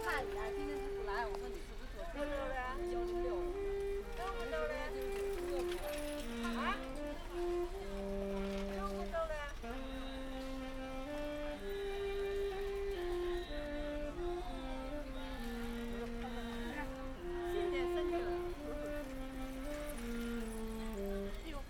看你啊，今天是不来，我说你是不是做交流六？ 怎么着嘞？啊？怎么着嘞？ 新年身体了。哎呦，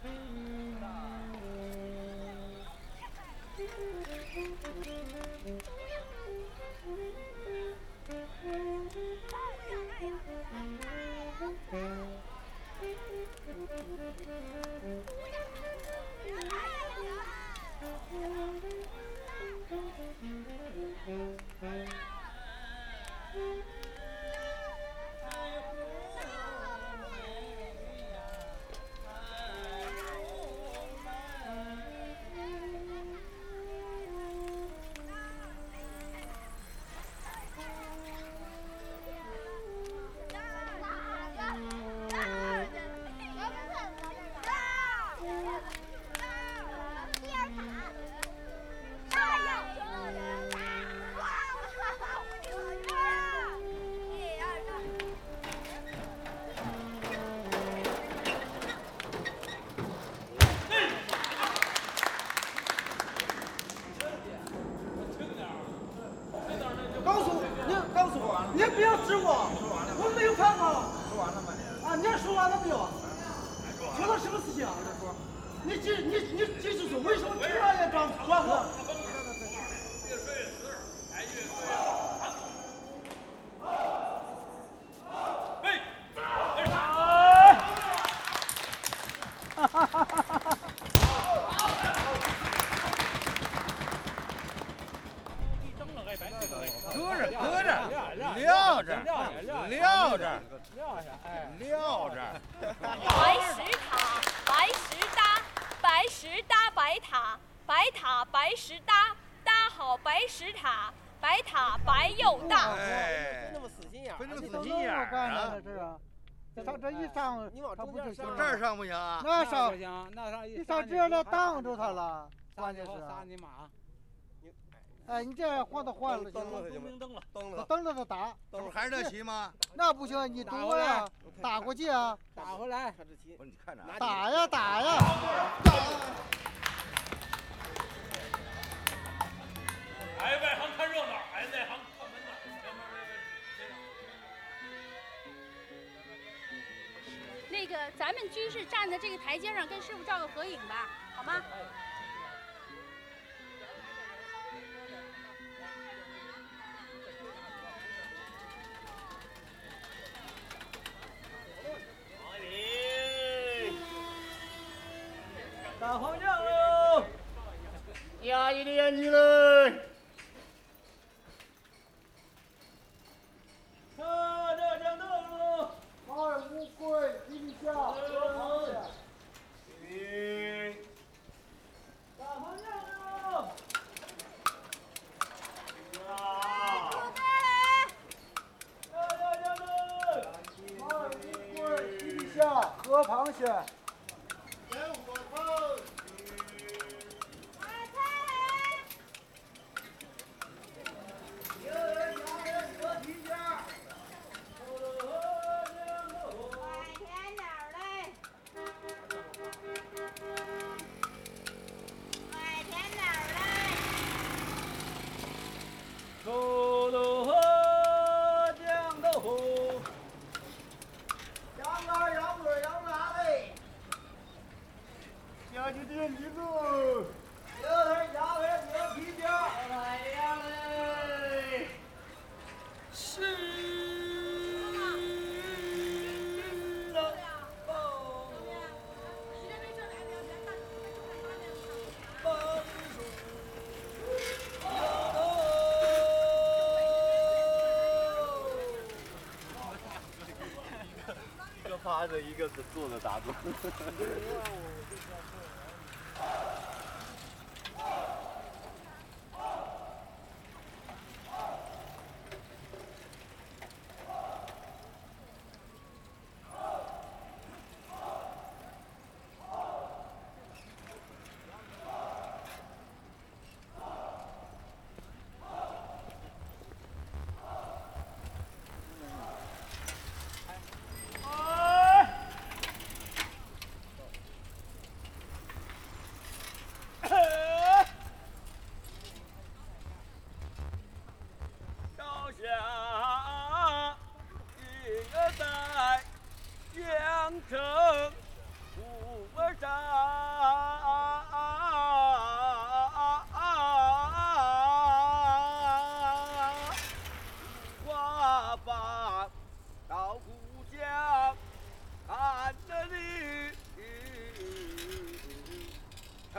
告诉我，你不要指我，我没有看过。 说完了吗你？ 啊，你说完了没有？说了什么事情啊？你继续说，为什么突然要转我？ 撂着， 白石塔，白石搭，白石搭白塔，白塔白石搭，搭好白石塔，白塔白又大。 哎， 那么死心眼儿， 分这么死心眼儿啊！ 上这一上， 你往中间上， 这儿上不行啊？ 那上不行，那上你上这了挡住他了，关键是。 杀你妈！ 哎，你这换都换了， 蹬了蹬了， 他蹬着他打， 这不还是那棋吗？ 那不行，你躲呀，打过去啊， 打回来。 看这棋， 不是你看着啊， 打呀打呀。 哎，外行看热闹，哎，内行看门道。 那个，咱们居士站在这个台阶上，跟师傅照个合影吧，好吗？ 大方向喽， 压你的眼睛嘞！ 看这江头，二乌龟地下，大方向喽。二乌龟地下，河螃蟹。臭豆腐，酱豆腐，羊肝、羊腿、羊杂嘞，小鸡炖鸡肚，牛腿、鸭腿、牛皮筋，来呀嘞！是了， 一个趴着，一个是坐着打坐。 城不上，我把到故乡看着你成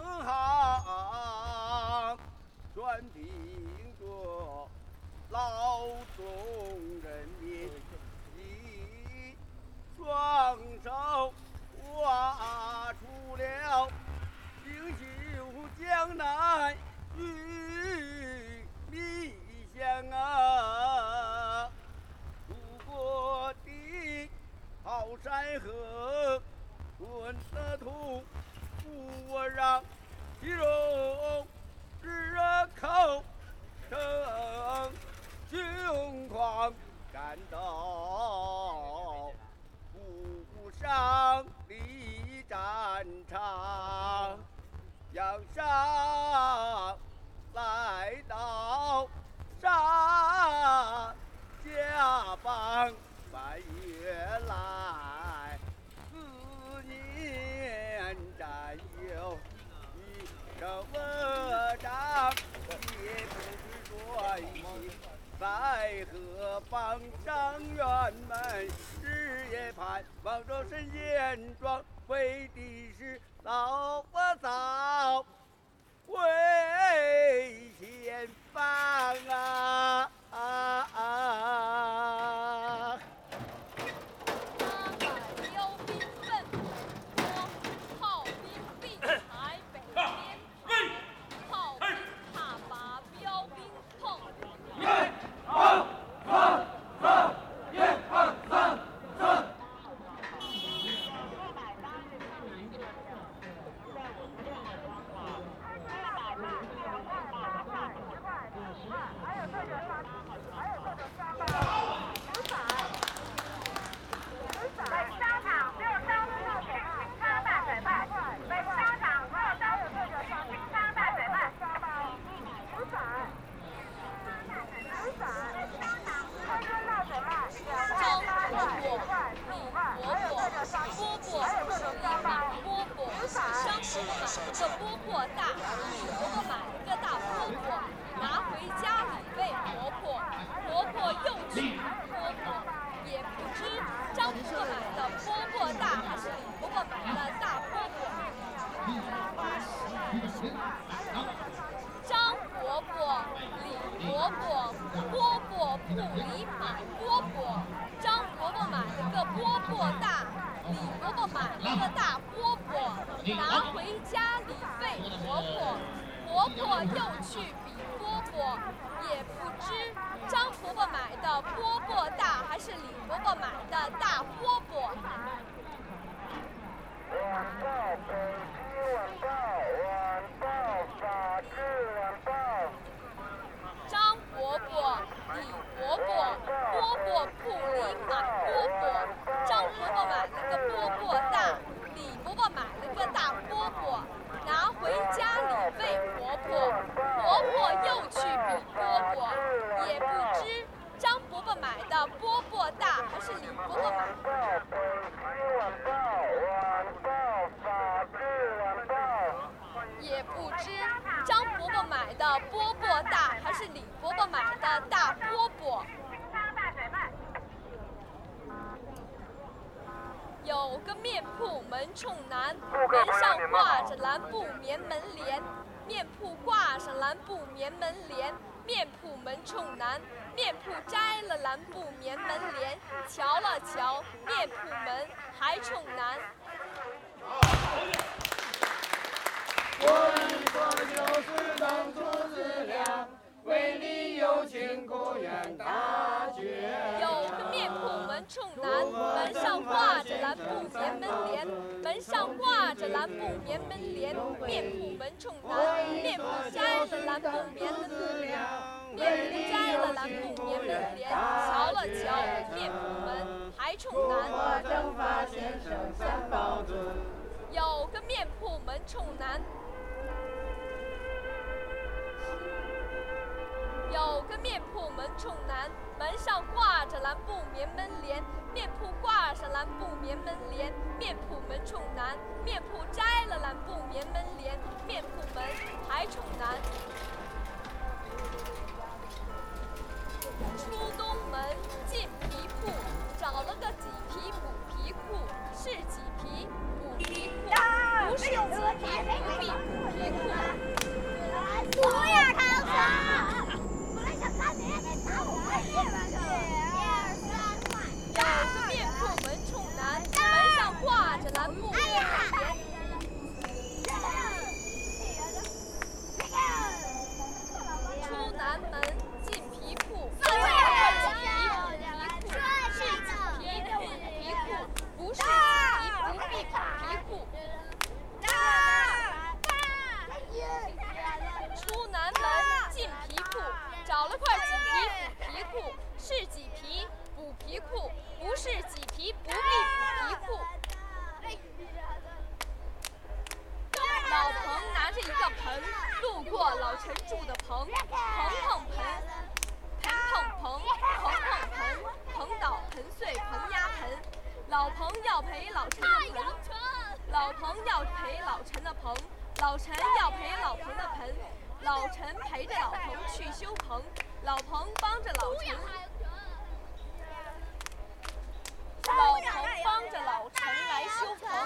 行，专凭着劳动人民一双手挖出了锦绣江南玉米香啊！祖国的好山河，滚的土，不让其中日口称胸狂战斗，不上离战场，向上来到沙家邦半月来，4年战友一声仗，也不知转移在何方，伤员们日夜盼望着神仙庄，为的是老我早为前方啊！ 标兵奔波，炮兵并排北边跑，炮兵踏把标兵碰。有个面铺门冲南，门上挂着蓝布棉门帘。面铺挂上蓝布棉门帘，面铺门冲南。面铺摘了蓝布棉门帘，瞧了瞧，面铺门还冲南。 我一个就是当初思量，为你有情不愿大绝。 有个面铺门冲南，门上挂着蓝布棉门帘，门上挂着蓝布棉门帘。面铺门冲南，面铺摘了蓝布棉门帘，面铺摘了蓝布棉门帘，瞧了瞧，面铺门还冲南。 我正发先生三宝尊。 有个面铺门冲南。有个面铺门冲南，门上挂着蓝蓝布棉门帘，面铺挂上蓝布棉门帘，面铺门冲南，面铺摘了蓝布棉门帘，面铺门还冲南。出东门进皮铺，找了个麂皮补皮裤，是麂皮补皮裤，不是麂皮不必补皮裤。 不要逃走！我来想看你，打我一百个。 有个面铺门冲南，门上挂着蓝布棉帘。出南门进皮铺，找了个麂皮补皮裤，是麂皮补皮裤，不是麂皮不必补皮裤。出南门进皮铺，找了块麂皮补皮裤，是麂皮补皮裤，不是麂皮不必补皮裤。老彭拿着一个盆，路过老陈住的棚，棚碰盆，盆碰棚，棚碰盆，棚倒盆碎棚压盆。老彭要赔老陈的盆，老彭要赔老陈的棚，老陈要赔老彭的盆，老陈陪着老彭去修棚，老彭帮着老陈，老彭帮着老陈来修棚。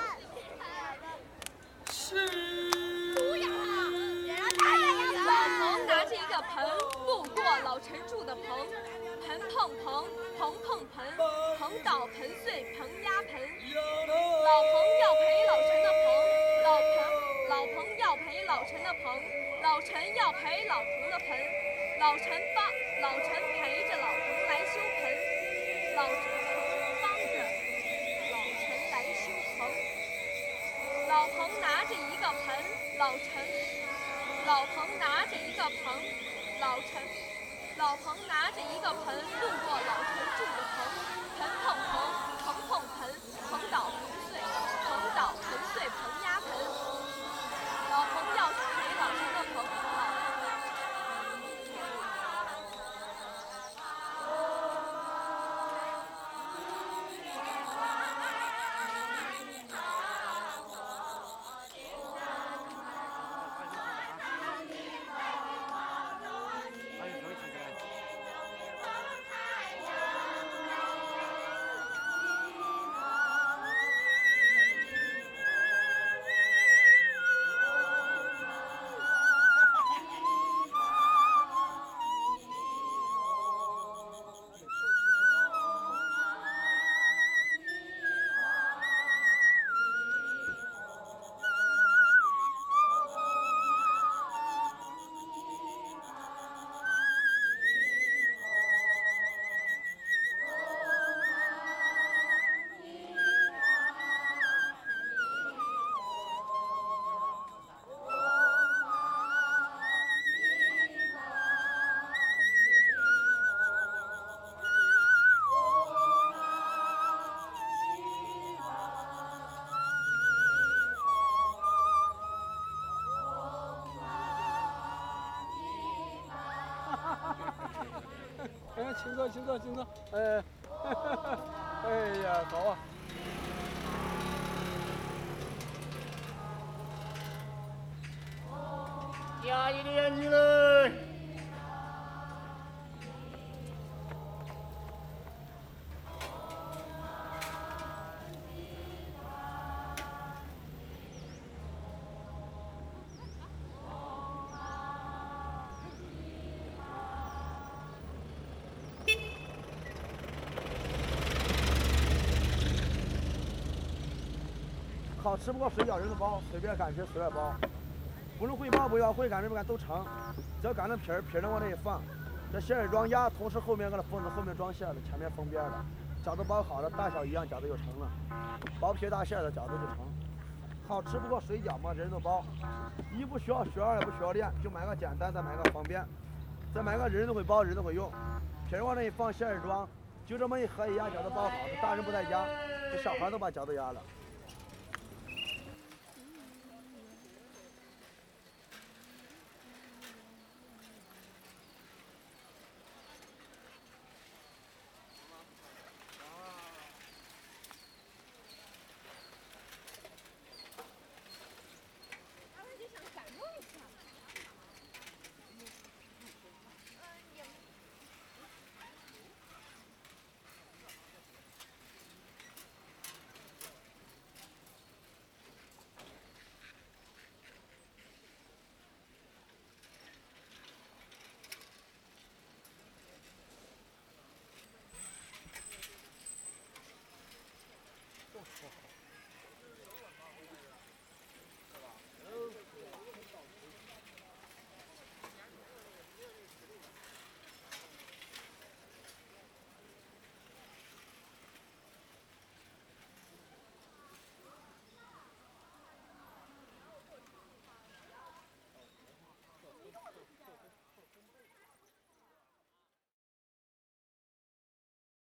老彭拿着一个盆，路过老陈住的棚，盆碰棚，棚碰盆，棚倒盆碎棚压盆。老彭要赔老陈的棚，老彭要赔老陈的棚，老陈要赔老彭的盆，老陈陪着老彭来修盆，老陈帮着老陈来修棚。老彭拿着一个盆，老彭拿着一个盆，老彭拿着一个盆，路过老陈住的棚，盆碰棚，棚碰盆，棚倒盆碎棚压盆。老彭要赔老陈的棚， 请坐，请坐，请坐。哎，哎呀，好啊。 家里的女人。 好吃不过水饺人都包，随便敢吃随便包，不能会包不要会擀不敢都成，只要擀成皮儿，皮儿能往那一放，这馅儿装压，同时后面搁那封子，后面装馅了，前面封边了，饺子包好了，大小一样，饺子就成了，薄皮大馅的饺子就成。好吃不过水饺嘛，人都包，一不需要学二也不需要练，就买个简单，再买个方便，再买个人都会包，人都会用，皮儿往那一放，馅儿装，就这么一合一压，饺子包好了，大人不在家，这小孩都把饺子压了。